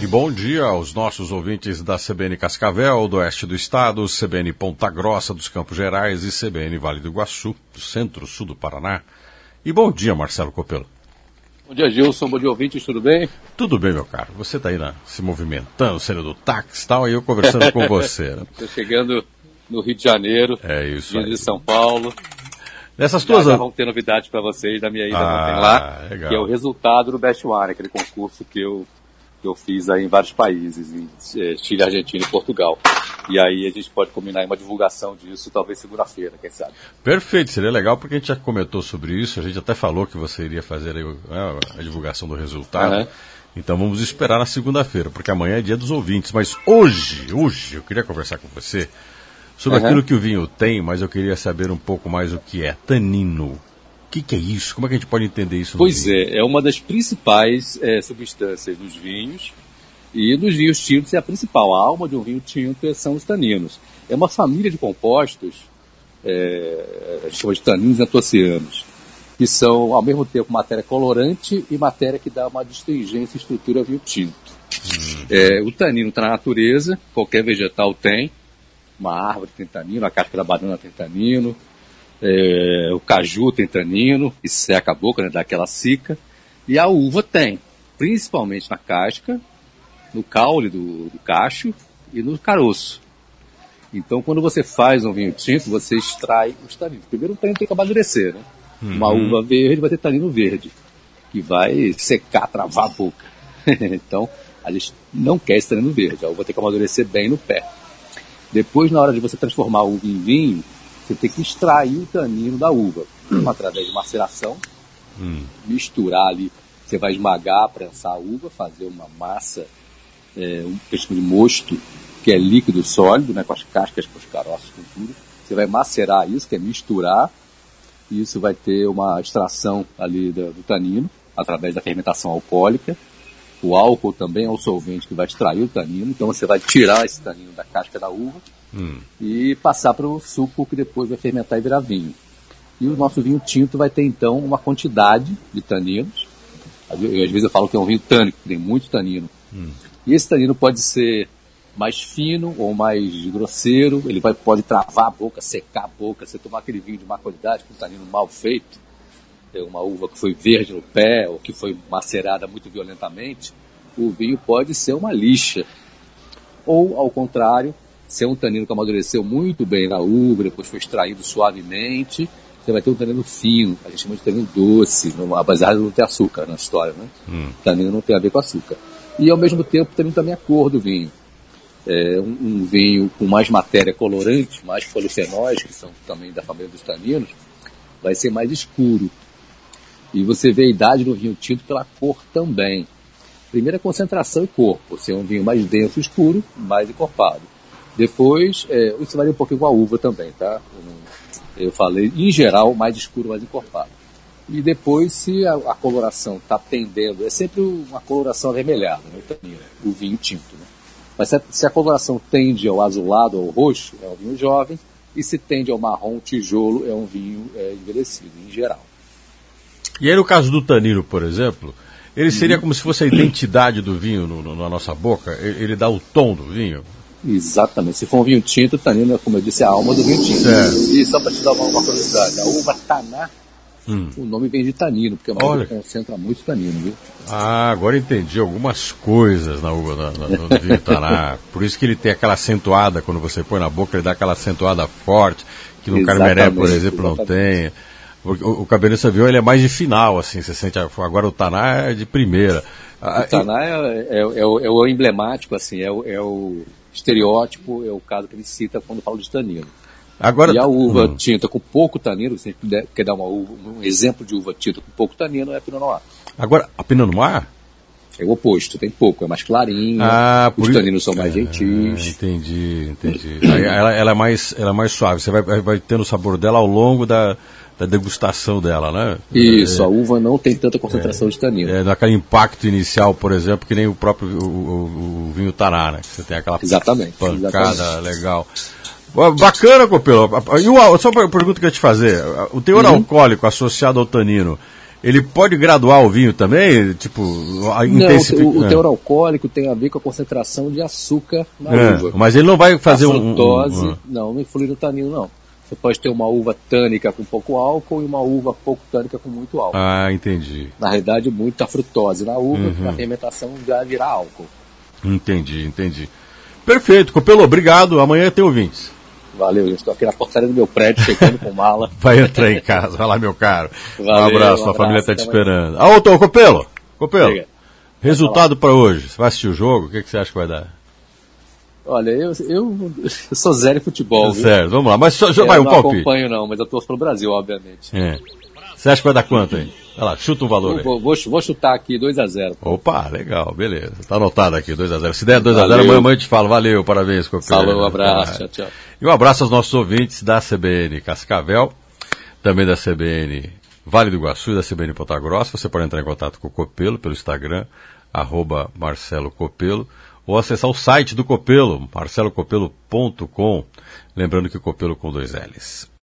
E bom dia aos nossos ouvintes da CBN Cascavel, do oeste do estado, CBN Ponta Grossa dos Campos Gerais e CBN Vale do Iguaçu, do centro-sul do Paraná. E bom dia, Marcelo Copelo. Bom dia, Gilson. Bom dia, ouvintes. Tudo bem? Tudo bem, meu caro. Você está aí se movimentando, saindo do táxi e tal, e eu conversando com você. Estou chegando no Rio de Janeiro, vindo de São Paulo. Nessas tuas... Já vão ter novidades para vocês da minha ida ontem lá, legal. Que é o resultado do Best Wine, aquele concurso que eu fiz aí em vários países, em Chile, Argentina e Portugal. E aí a gente pode combinar uma divulgação disso, talvez segunda-feira, quem sabe. Perfeito, seria legal porque a gente já comentou sobre isso, a gente até falou que você iria fazer aí a divulgação do resultado. Uhum. Então vamos esperar na segunda-feira, porque amanhã é dia dos ouvintes. Mas hoje eu queria conversar com você sobre aquilo que o vinho tem, mas eu queria saber um pouco mais o que é tanino. O que é isso? Como é que a gente pode entender isso? Pois é uma das principais substâncias dos vinhos, e dos vinhos tintos é a principal. A alma de um vinho tinto são os taninos. É uma família de compostos, a gente chama de taninos antocianos, que são, ao mesmo tempo, matéria colorante e matéria que dá uma astringência e estrutura ao vinho tinto. O tanino está na natureza, qualquer vegetal tem. Uma árvore tem tanino, a casca da banana tem tanino, o caju tem tanino, que seca a boca, né, dá aquela cica, e a uva tem, principalmente na casca, no caule do cacho e no caroço. Então, quando você faz um vinho tinto, você extrai os taninos. Primeiro o tanino tem que amadurecer, né? Uma uva verde vai ter tanino verde, que vai secar, travar a boca. Então, a gente não quer esse tanino verde, a uva tem que amadurecer bem no pé. Depois, na hora de você transformar a uva em vinho, você tem que extrair o tanino da uva, através de maceração, misturar ali, você vai esmagar, prensar a uva, fazer uma massa, um peixe de mosto, que é líquido sólido, né, com as cascas, com os caroços, com tudo. Você vai macerar isso, que é misturar, e isso vai ter uma extração ali do tanino, através da fermentação alcoólica. O álcool também é um solvente que vai extrair o tanino, então você vai tirar esse tanino da casca da uva e passar para o suco que depois vai fermentar e virar vinho. E o nosso vinho tinto vai ter então uma quantidade de taninos. Às vezes eu falo que é um vinho tânico, que tem muito tanino. E esse tanino pode ser mais fino ou mais grosseiro, ele pode travar a boca, secar a boca, você tomar aquele vinho de má qualidade, com tanino mal feito, uma uva que foi verde no pé ou que foi macerada muito violentamente, o vinho pode ser uma lixa. Ou, ao contrário, ser um tanino que amadureceu muito bem na uva, depois foi extraído suavemente, você vai ter um tanino fino, a gente chama de tanino doce, apesar de não ter açúcar na história, né? Tanino não tem a ver com açúcar. E, ao mesmo tempo, o tanino também a cor do vinho. Um vinho com mais matéria colorante, mais polifenóis, que são também da família dos taninos, vai ser mais escuro. E você vê a idade do vinho tinto pela cor também. Primeiro a concentração e corpo. Ser um vinho mais denso, escuro, mais encorpado. Depois, isso varia um pouquinho com a uva também, tá? Eu falei, em geral, mais escuro, mais encorpado. E depois, se a coloração está tendendo, é sempre uma coloração avermelhada, né, o tanino, o vinho tinto, né? Mas se a coloração tende ao azulado ou ao roxo, é um vinho jovem. E se tende ao marrom, tijolo, é um vinho envelhecido, em geral. E aí, no caso do tanino, por exemplo, ele seria como se fosse a identidade do vinho na nossa boca? Ele dá o tom do vinho? Exatamente. Se for um vinho tinto, o tanino, como eu disse, é a alma do vinho tinto. E só para te dar uma curiosidade, a uva taná, o nome vem de tanino, porque a uva concentra muito tanino, viu? Agora entendi algumas coisas na uva do vinho taná. Por isso que ele tem aquela acentuada, quando você põe na boca, ele dá aquela acentuada forte, que no Carmeré, por exemplo, não tem. O Cabernet Sauvignon, ele é mais de final, assim, você sente. Agora o taná é de primeira. O taná é o emblemático, assim, é o estereótipo, é o caso que ele cita quando fala de tanino. Agora, e a uva tinta com pouco tanino, se a gente quer dar um exemplo de uva tinta com pouco tanino, é a Pinot Noir. Agora, a Pinot Noir? É o oposto, tem pouco, é mais clarinho, os taninos são mais gentis. Entendi. Ela é mais suave, você vai tendo o sabor dela ao longo da degustação dela, né? Isso, a uva não tem tanta concentração de tanino. Naquele impacto inicial, por exemplo, que nem o próprio o vinho taná, né? Que você tem aquela pancada legal. Bacana, Copelo. Só uma pergunta que eu ia te fazer. O teor alcoólico associado ao tanino, ele pode graduar o vinho também? Tipo, o teor alcoólico tem a ver com a concentração de açúcar na uva. Mas ele não vai fazer a frutose, não influi no tanino, não. Você pode ter uma uva tânica com pouco álcool e uma uva pouco tânica com muito álcool. Ah, entendi. Na realidade, muita frutose na uva, na fermentação já virá álcool. Entendi. Perfeito, Copelo, obrigado. Amanhã tem ouvintes. Valeu, eu estou aqui na portaria do meu prédio, chegando com mala. Vai entrar em casa, vai lá, meu caro. Valeu, um abraço, a família está te esperando. Ô, Copelo, resultado para hoje. Você vai assistir o jogo? O que você acha que vai dar? Olha, eu sou zero em futebol. Certo, vamos lá. Mas vai um palpite. Eu não acompanho não, mas eu torço pro Brasil, obviamente. Você acha que vai dar quanto aí? Vai lá, chuta um valor aí. Vou chutar aqui 2-0. Opa, legal, beleza. Tá anotado aqui, 2-0. Se der 2-0, amanhã eu te falo. Valeu, parabéns, Copelo. Falou, um abraço, tchau. E um abraço aos nossos ouvintes da CBN Cascavel, também da CBN Vale do Iguaçu e da CBN Ponta Grossa. Você pode entrar em contato com o Copelo pelo Instagram, @MarceloCopelo, ou acessar o site do Copelo, marcelocopelo.com, lembrando que Copelo com 2 L's.